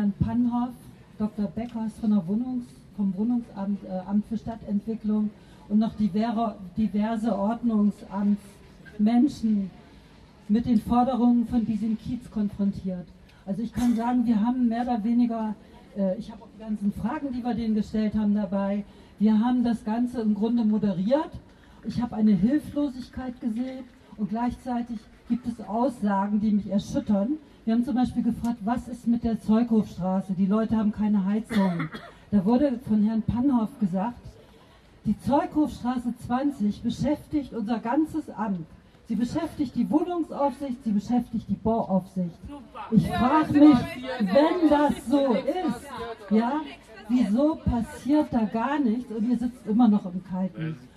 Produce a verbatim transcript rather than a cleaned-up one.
Herrn Pannhoff, Doktor Beckers von der Wohnungs-, vom Wohnungsamt äh, Amt für Stadtentwicklung und noch diverse, diverse Ordnungsamtsmenschen mit den Forderungen von diesem Kiez konfrontiert. Also ich kann sagen, wir haben mehr oder weniger, äh, ich habe auch die ganzen Fragen, die wir denen gestellt haben, dabei. Wir haben das Ganze im Grunde moderiert. Ich habe eine Hilflosigkeit gesehen und gleichzeitig gibt es Aussagen, die mich erschüttern. Wir haben zum Beispiel gefragt, was ist mit der Zeughofstraße? Die Leute haben keine Heizung. Da wurde von Herrn Pannhoff gesagt, die Zeughofstraße zwanzig beschäftigt unser ganzes Amt. Sie beschäftigt die Wohnungsaufsicht, sie beschäftigt die Bauaufsicht. Ich frage mich, wenn das so ist, ja, wieso passiert da gar nichts und ihr sitzt immer noch im Kalten?